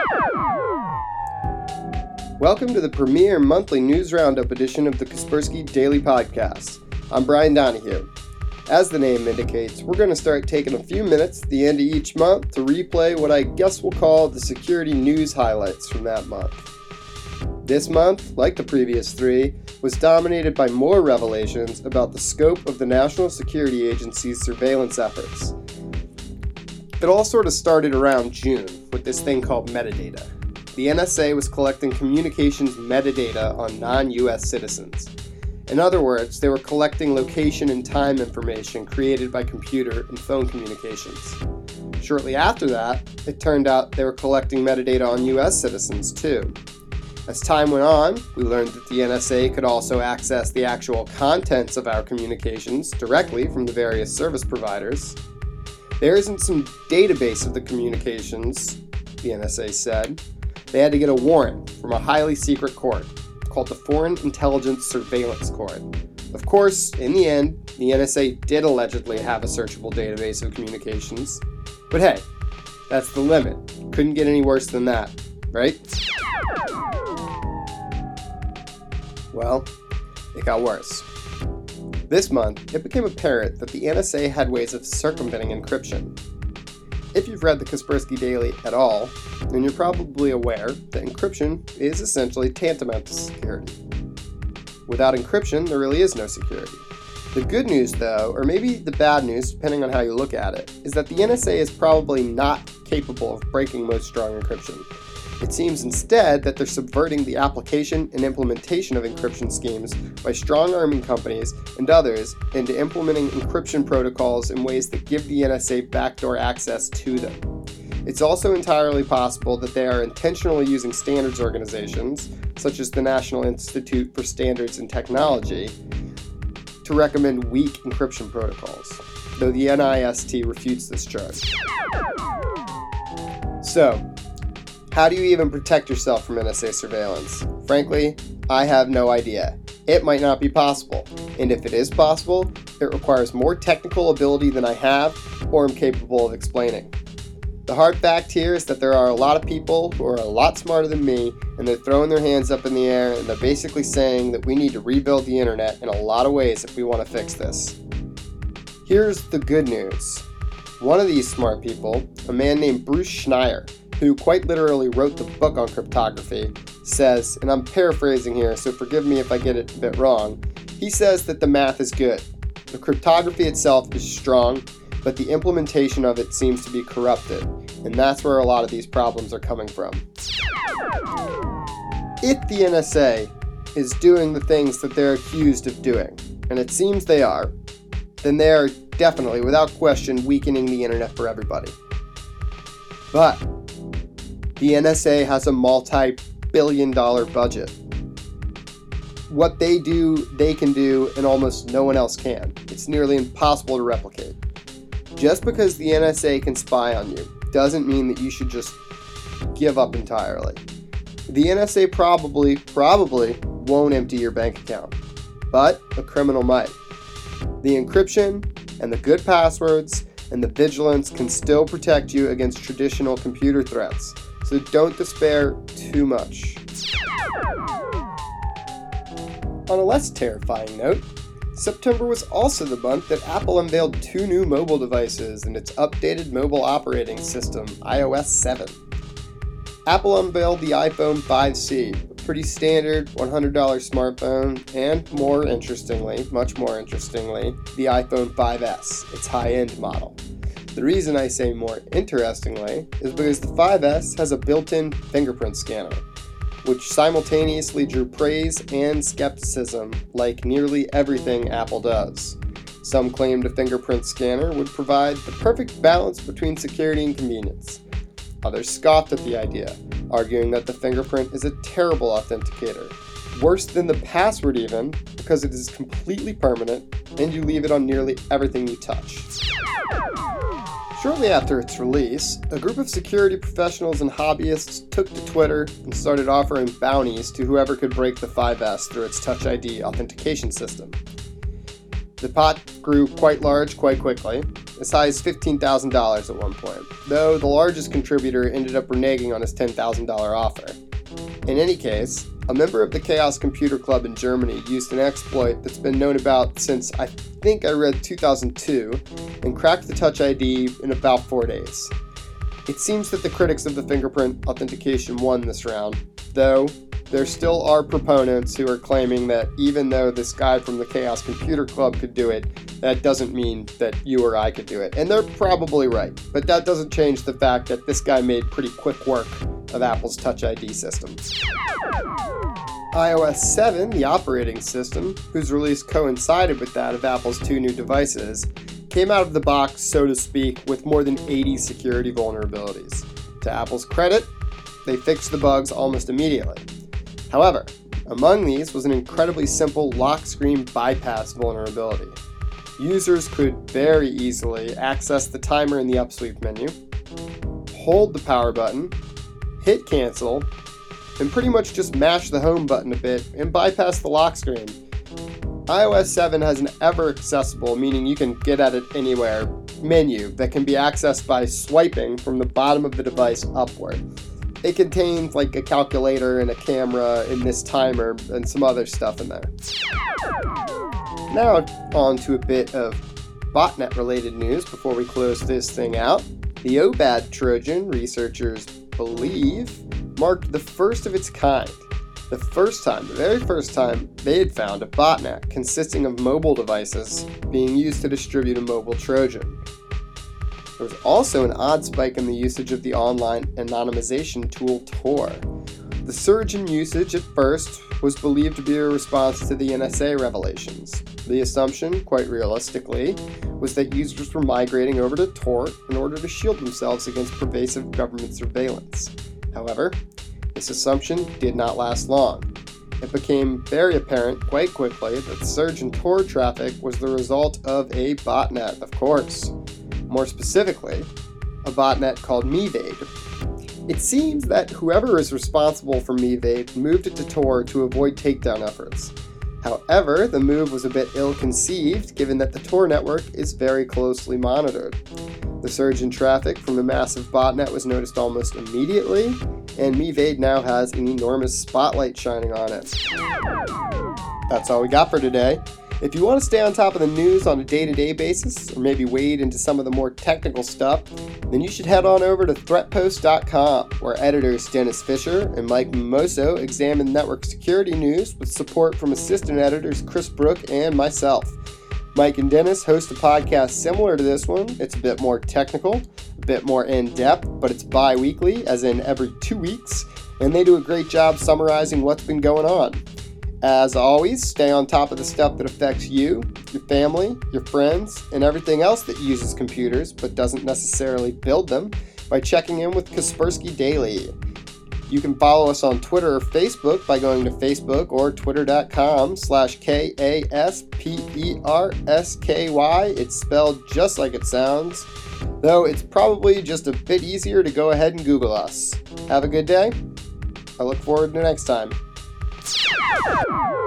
Welcome to the premier monthly news roundup edition of the Kaspersky Daily Podcast. I'm Brian Donahue. As the name indicates, we're going to start taking a few minutes at the end of each month to replay what I guess we'll call the security news highlights from that month. This month, like the previous three, was dominated by more revelations about the scope of the National Security Agency's surveillance efforts. It all sort of started around June with this thing called metadata. The NSA was collecting communications metadata on non-US citizens. In other words, they were collecting location and time information created by computer and phone communications. Shortly after that, it turned out they were collecting metadata on US citizens too. As time went on, we learned that the NSA could also access the actual contents of our communications directly from the various service providers. There isn't some database of the communications, the NSA said. They had to get a warrant from a highly secret court called the Foreign Intelligence Surveillance Court. Of course, in the end, the NSA did allegedly have a searchable database of communications. But hey, that's the limit. Couldn't get any worse than that, right? Well, it got worse. This month, it became apparent that the NSA had ways of circumventing encryption. If you've read the Kaspersky Daily at all, then you're probably aware that encryption is essentially tantamount to security. Without encryption, there really is no security. The good news, though, or maybe the bad news, depending on how you look at it, is that the NSA is probably not capable of breaking most strong encryption. It seems instead that they're subverting the application and implementation of encryption schemes by strong-arming companies and others into implementing encryption protocols in ways that give the NSA backdoor access to them. It's also entirely possible that they are intentionally using standards organizations, such as the National Institute for Standards and Technology, to recommend weak encryption protocols, though the NIST refutes this charge. So, how do you even protect yourself from NSA surveillance? Frankly, I have no idea. It might not be possible, and if it is possible, it requires more technical ability than I have or am capable of explaining. The hard fact here is that there are a lot of people who are a lot smarter than me, and they're throwing their hands up in the air, and they're basically saying that we need to rebuild the internet in a lot of ways if we want to fix this. Here's the good news. One of these smart people, a man named Bruce Schneier, who quite literally wrote the book on cryptography, says, and I'm paraphrasing here, so forgive me if I get it a bit wrong, he says that the math is good. The cryptography itself is strong, but the implementation of it seems to be corrupted, and that's where a lot of these problems are coming from. If the NSA is doing the things that they're accused of doing, and it seems they are, then they are definitely, without question, weakening the internet for everybody. But the NSA has a multi-billion-dollar budget. What they do, they can do, and almost no one else can. It's nearly impossible to replicate. Just because the NSA can spy on you doesn't mean that you should just give up entirely. The NSA probably won't empty your bank account, but a criminal might. The encryption and the good passwords and the vigilance can still protect you against traditional computer threats. So don't despair too much. On a less terrifying note, September was also the month that Apple unveiled 2 new mobile devices in its updated mobile operating system, iOS 7. Apple unveiled the iPhone 5C, a pretty standard $100 smartphone, and much more interestingly, the iPhone 5S, its high-end model. The reason I say more interestingly is because the 5S has a built-in fingerprint scanner, which simultaneously drew praise and skepticism like nearly everything Apple does. Some claimed a fingerprint scanner would provide the perfect balance between security and convenience. Others scoffed at the idea, arguing that the fingerprint is a terrible authenticator, worse than the password even, because it is completely permanent and you leave it on nearly everything you touch. Shortly after its release, a group of security professionals and hobbyists took to Twitter and started offering bounties to whoever could break the 5S through its Touch ID authentication system. The pot grew quite large quite quickly, as high as $15,000 at one point, though the largest contributor ended up reneging on his $10,000 offer. In any case, a member of the Chaos Computer Club in Germany used an exploit that's been known about since I think I read 2002 and cracked the Touch ID in about 4 days. It seems that the critics of the fingerprint authentication won this round, though there still are proponents who are claiming that even though this guy from the Chaos Computer Club could do it, that doesn't mean that you or I could do it. And they're probably right, but that doesn't change the fact that this guy made pretty quick work of Apple's Touch ID system. iOS 7, the operating system, whose release coincided with that of Apple's 2 new devices, came out of the box, so to speak, with more than 80 security vulnerabilities. To Apple's credit, they fixed the bugs almost immediately. However, among these was an incredibly simple lock screen bypass vulnerability. Users could very easily access the timer in the upsweep menu, hold the power button, hit cancel, and pretty much just mash the home button a bit and bypass the lock screen. iOS 7 has an ever-accessible, meaning you can get at it anywhere, menu that can be accessed by swiping from the bottom of the device upward. It contains like a calculator and a camera and this timer and some other stuff in there. Now on to a bit of botnet-related news before we close this thing out. The OBAD Trojan, researchers believe, marked the first of its kind. The very first time they had found a botnet consisting of mobile devices being used to distribute a mobile Trojan. There was also an odd spike in the usage of the online anonymization tool Tor. The surge in usage at first was believed to be a response to the NSA revelations. The assumption, quite realistically, was that users were migrating over to Tor in order to shield themselves against pervasive government surveillance. However, this assumption did not last long. It became very apparent quite quickly that the surge in Tor traffic was the result of a botnet, of course. More specifically, a botnet called Mevade. It seems that whoever is responsible for Mevade moved it to Tor to avoid takedown efforts. However, the move was a bit ill-conceived given that the Tor network is very closely monitored. The surge in traffic from the massive botnet was noticed almost immediately, and Mevade now has an enormous spotlight shining on it. That's all we got for today. If you want to stay on top of the news on a day-to-day basis, or maybe wade into some of the more technical stuff, then you should head on over to threatpost.com, where editors Dennis Fisher and Mike Mimoso examine network security news with support from assistant editors Chris Brook and myself. Mike and Dennis host a podcast similar to this one. It's a bit more technical, a bit more in-depth, but it's bi-weekly, as in every 2 weeks, and they do a great job summarizing what's been going on. As always, stay on top of the stuff that affects you, your family, your friends, and everything else that uses computers but doesn't necessarily build them by checking in with Kaspersky Daily. You can follow us on Twitter or Facebook by going to Facebook or twitter.com/KASPERSKY. It's spelled just like it sounds, though it's probably just a bit easier to go ahead and Google us. Have a good day. I look forward to next time.